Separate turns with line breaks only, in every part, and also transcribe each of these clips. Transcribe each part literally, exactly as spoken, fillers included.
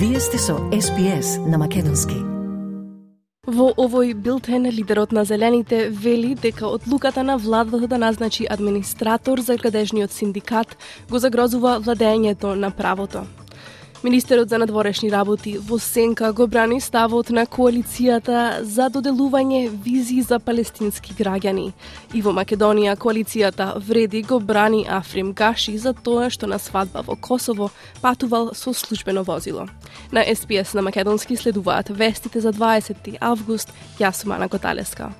Вие сте со Ес Би Ес на македонски.
Во овој билтен лидерот на Зелените вели дека одлуката на владата да назначи администратор за градежниот синдикат го загрозува владењето на правото. Министерот за надворешни работи во сенка го брани ставот на коалицијата за доделување визи за палестински граѓани. И во Македонија коалицијата вреди го брани Африм Гаши за тоа што на свадба во Косово патувал со службено возило. На Ес Би Ес на македонски следуваат вестите за дваесети август. Јас сум Ана Коталеска.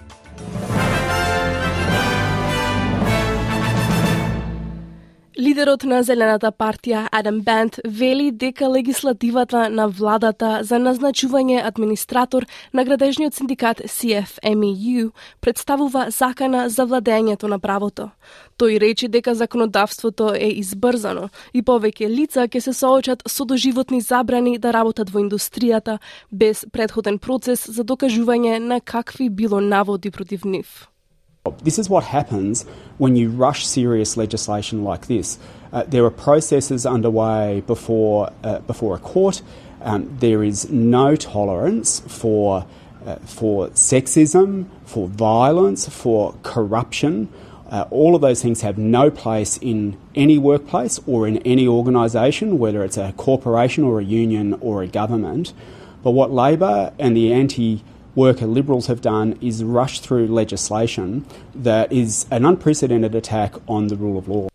Лидерот на Зелената партија Адам Банд вели дека легислативата на владата за назначување администратор на градежниот синдикат Си Еф Ем И Ју представува закана за владењето на правото. Тој рече дека законодавството е избрзано и повеќе лица ќе се соочат со доживотни забрани да работат во индустријата без претходен процес за докажување на какви било наводи против нив.
This is what happens when you rush serious legislation like this. Uh, there are processes underway before uh, before a court. Um, there is no tolerance for uh, for sexism, for violence, for corruption. Uh, all of those things have no place in any workplace or in any organisation, whether it's a corporation or a union or a government. But what Labor and the anti worker Liberals have done is rush through legislation that is an unprecedented attack on the rule of law.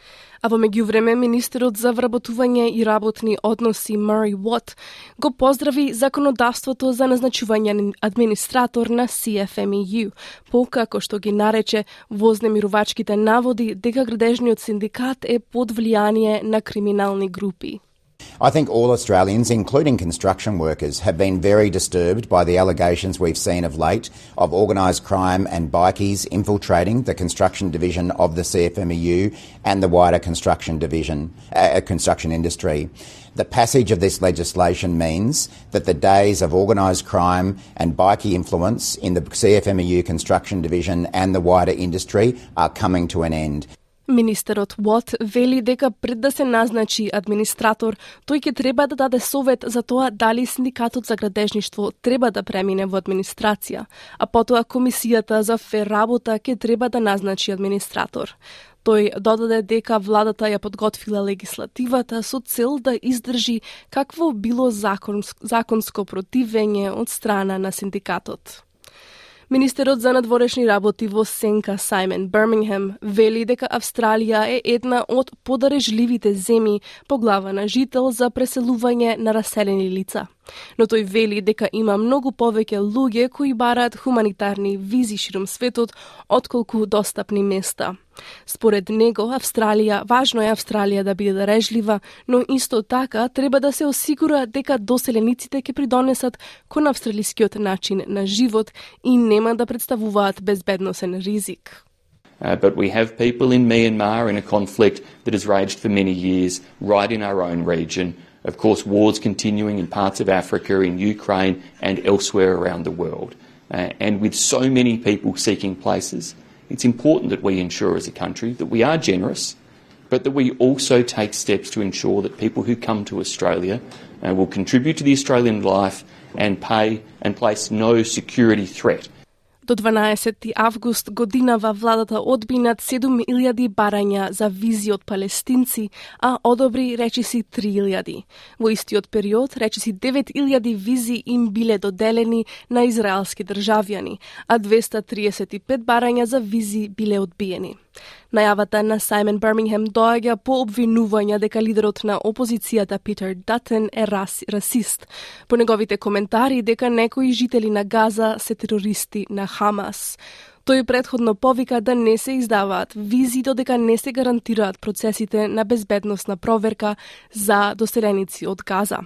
А во меѓувреме, министерот за вработување и работни односи Мари Уот го поздрави законодавството за назначување на администратор на Си Еф Ем И Ју, покако што ги нарече вознемирувачките наводи дека градежниот синдикат е под влијание на криминални групи.
I think all Australians, including construction workers, have been very disturbed by the allegations we've seen of late of organised crime and bikies infiltrating the construction division of the C F M E U and the wider construction division, uh, construction industry. The passage of this legislation means that the days of organised crime and bikie influence in the C F M E U construction division and the wider industry are coming to an end.
Министерот Уот вели дека пред да се назначи администратор, тој ќе треба да даде совет за тоа дали синдикатот за градежништво треба да премине во администрација, а потоа комисијата за фер работа ќе треба да назначи администратор. Тој додаде дека владата ја подготвила легислативата со цел да издржи какво било законско, законско противење од страна на синдикатот. Министерот за надворешни работи во сенка Сајмен Бирмингем вели дека Австралија е една од подарежливите земји по глава на жител за преселување на раселени лица. Но тој вели дека има многу повеќе луѓе кои бараат хуманитарни визи широм светот отколку достапни места. Според него, Австралија, важно е Австралија да биде дарежлива, но исто така треба да се осигура дека доселениците ќе придонесат кон австралискиот начин на живот и нема да представуваат безбедносен ризик.
Uh, but we have people in Myanmar in a conflict that has raged for many years, right in our own region. Of course, wars continuing in parts of Africa, in Ukraine and elsewhere around the world. Uh, and with so many people seeking places, it's important that we ensure as a country that we are generous, but that we also take steps to ensure that people who come to Australia uh, will contribute to the Australian life and pay and place no security threat.
До дванаесети август годинава владата одби над седум илјади барања за визи од палестинци, а одобри речиси три илјади. Во истиот период речиси девет илјади визи им биле доделени на израелски државјани, а двеста триесет и пет барања за визи биле одбиени. Најавата на Сајмен Бирмингем доаѓа по обвинувања дека лидерот на опозицијата Питер Датен е рас, расист, по неговите коментари дека некои жители на Газа се терористи на Хамас. Тој предходно повика да не се издаваат визи додека не се гарантираат процесите на безбедносна проверка за доселеници од Газа.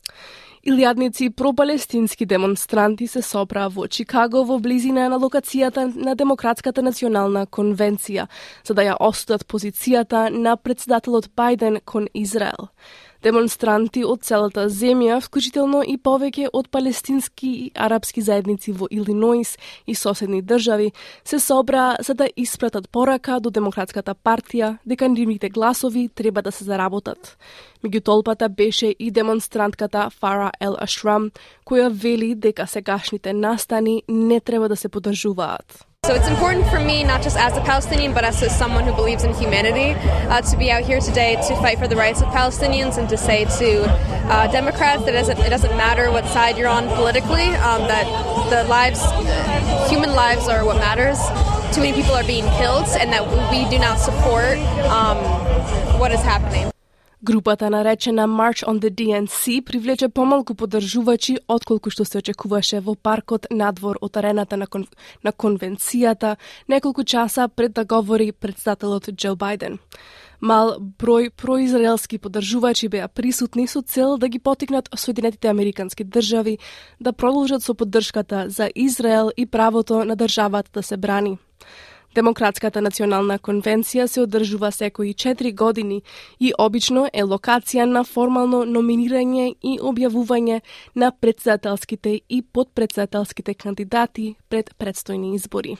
Илјадници пропалестински демонстранти се сопраа во Чикаго во близина на локацијата на Демократската национална конвенција, за да ја осудат позицијата на претседателот Бајден кон Израел. Демонстранти од целата земја, вклучително и повеќе од палестински и арапски заедници во Илиноис и соседни држави, се собраа за да испратат порака до Демократската партија дека нивните гласови треба да се заработат. Меѓу толпата беше и демонстрантката Фара Ел Ашрам, која вели дека сегашните настани не треба да се поддржуваат.
So it's important for me, not just as a Palestinian, but as someone who believes in humanity, uh, to be out here today to fight for the rights of Palestinians and to say to uh, Democrats that it doesn't, it doesn't matter what side you're on politically, um, that the lives, human lives are what matters. Too many people are being killed and that we do not support um, what is happening.
Групата наречена March on the D N C привлече помалку поддржувачи отколку што се очекуваше во паркот надвор од арената на, кон... на конвенцијата неколку часа пред да говори претседателот Џо Бајден. Мал број произраелски поддржувачи беа присутни со цел да ги потикнат Соединетите Американски држави да продолжат со поддршката за Израел и правото на државата да се брани. Демократската национална конвенција се одржува секои четири години и обично е локација на формално номинирање и објавување на претседателските и подпретседателските кандидати пред предстојни избори.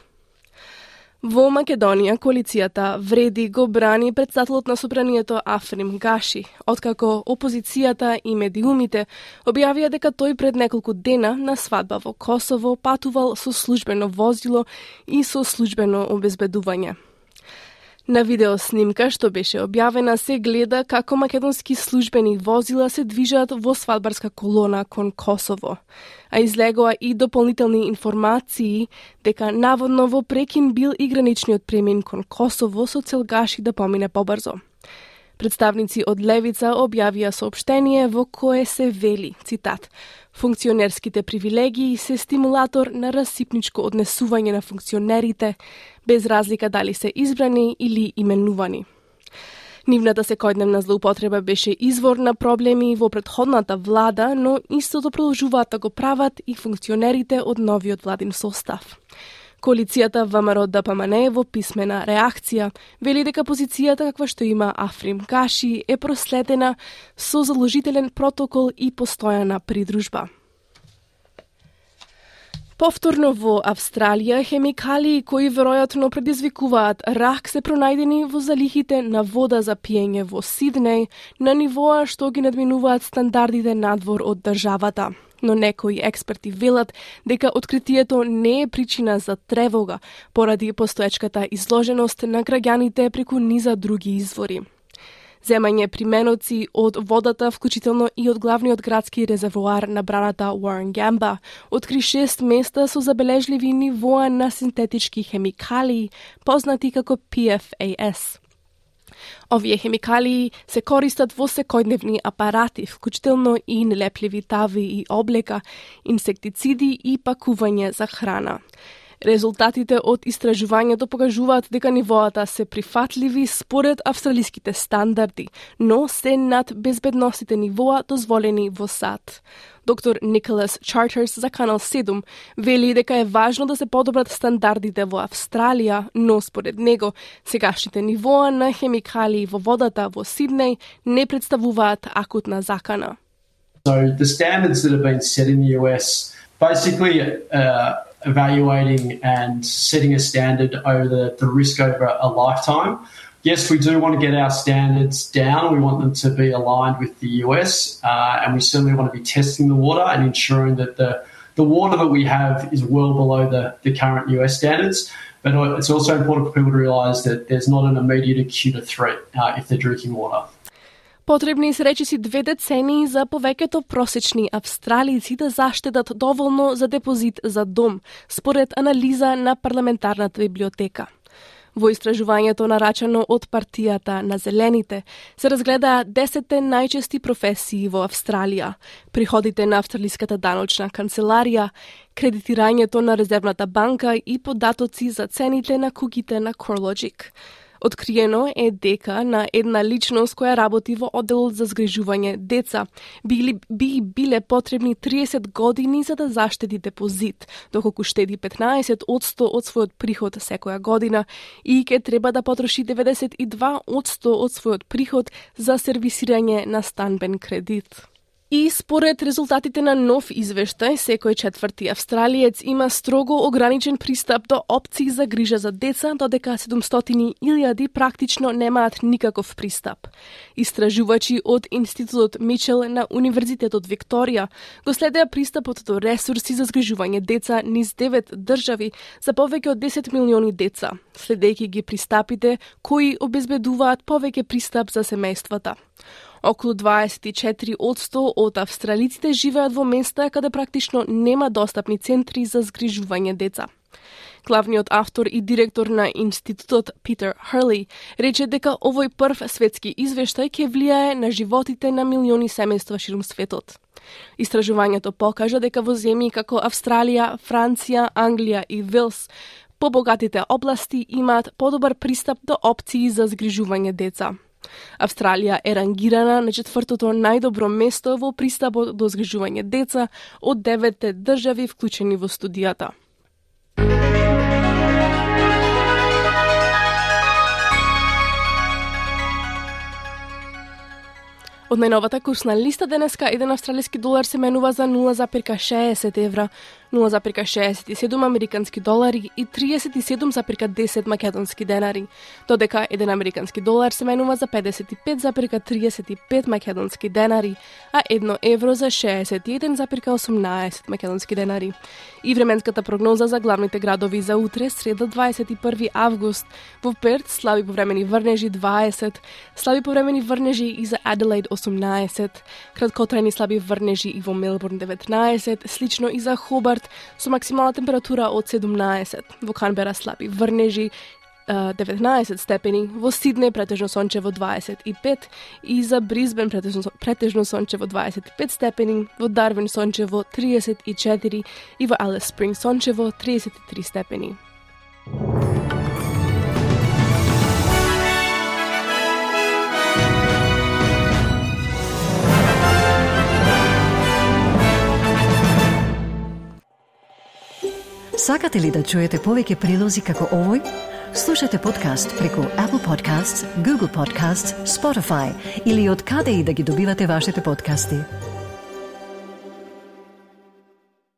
Во Македонија, коалицијата Вреди го брани претседателот на собранието Африм Гаши, откако опозицијата и медиумите објавија дека тој пред неколку дена на свадба во Косово патувал со службено возило и со службено обезбедување. На видеоснимка што беше објавена се гледа како македонски службени возила се движат во свадбарска колона кон Косово, а излегоа и дополнителни информации дека наводно во прекин бил и граничниот премин кон Косово со цел Гаши да помине побрзо. Представници од Левица објавија соопштение во кое се вели, цитат, функционерските привилегии се стимулатор на расипничко однесување на функционерите, без разлика дали се избрани или именувани. Нивната секојдневна злоупотреба беше извор на проблеми во претходната влада, но истото продолжуваат да го прават и функционерите од новиот владин состав. Коалицијата ВМРО Д П М Н во писмена реакција вели дека позицијата каква што има Африм Гаши е проследена со заложителен протокол и постојана придружба. Повторно во Австралија, хемикалии кои веројатно предизвикуваат рак се пронајдени во залихите на вода за пиење во Сиднеј на нивоа што ги надминуваат стандардите надвор од државата. Но некои експерти велат дека откритието не е причина за тревога поради постоечката изложеност на граѓаните преку низа други извори. Земање применоци од водата, вклучително и од главниот градски резервоар на браната Warrangamba, откри шест места со забележливи нивоа на синтетички хемикалии, познати како P F A S. Овие хемикалии се користат во секојдневни апарати, вклучително и нелепливи тави и облека, инсектициди и пакување за храна. Резултатите од истражувањето покажуваат дека нивоата се прифатливи според австралиските стандарди, но се над безбедностите нивоа дозволени во САД. Доктор Николас Чартерс за Канал седум вели дека е важно да се подобрат стандардите во Австралија, но според него сегашните нивоа на хемикалии во водата во Сиднеј не представуваат акутна закана.
So the standards that have been set in the U S basically uh, evaluating and setting a standard over the, the risk over a lifetime. Yes, we do want to get our standards down. We want them to be aligned with the U S, uh, and we certainly want to be testing the water and ensuring that the, the water that we have is well below the, the current U S standards. But it's also important for people to realise that there's not an immediate acute threat uh, if they're drinking water.
Потребни се речиси две децении за повеќето просечни австралици да заштедат доволно за депозит за дом, според анализа на парламентарната библиотека. Во истражувањето нарачано од партијата на Зелените се разгледаа десетте најчести професии во Австралија, приходите на австралиската даночна канцеларија, кредитирањето на резервната банка и податоци за цените на кугите на CoreLogic. Откриено е дека на една личност која работи во одделот за згрижување деца били, би биле потребни триесет години за да заштеди депозит, доколку штеди петнаесет одсто од својот приход секоја година и ќе треба да потроши деветдесет и два одсто од својот приход за сервисирање на станбен кредит. И според резултатите на нов извештај, секој четврти австралиец има строго ограничен пристап до опции за грижа за деца, додека седумстотини илјади практично немаат никаков пристап. Истражувачи од Институтот Мичел на Универзитетот Викторија го следеа пристапот до ресурси за згрижување деца низ девет држави за повеќе од десет милиони деца, следејќи ги пристапите кои обезбедуваат повеќе пристап за семејствата. Околу дваесет и четири одсто од австралиците живеат во места каде практично нема достапни центри за згрижување деца. Главниот автор и директор на институтот Питер Хърли рече дека овој прв светски извештај ќе влијае на животите на милиони семејства ширум светот. Истражувањето покажа дека во земји како Австралија, Франција, Англија и Велс побогатите области имаат подобар пристап до опции за згрижување деца. Австралија е рангирана на четвртото најдобро место во пристапот до згрижување деца од деветте држави вклучени во студијата. Од најновата курсна листа денеска еден австралиски долар се менува за нула запирка шеесет евра, нула запирка шеесет и седум американски долари и триесет и седум запирка десет македонски денари, додека еден американски долар се менува за педесет и пет запирка триесет и пет македонски денари, а едно евро за шеесет и еден запирка осумнаесет македонски денари. И временската прогноза за главните градови за утре, среда дваесет и први август, во Перт слаби повремени врнежи дваесет, слаби повремени врнежи и за Аделаид осумнаесет, краткотрајни слаби врнежи и во Мелбурн деветнаесет, слично и за Хобарт со максимална температура од седумнаесет, во Канбера слаби врнежи деветнаесет степени, во Сиднеј претежно сончево дваесет и пет и за Брисбен претежно, претежно сончево дваесет и пет степени, во Дарвин сончево триесет и четири и во Алис Спринг сончево триесет и три степени.
Сакате ли да чуете повеќе прилози како овој? Слушате подкаст преку Apple Podcasts, Google Podcasts, Spotify или од каде и да ги добивате вашите подкасти.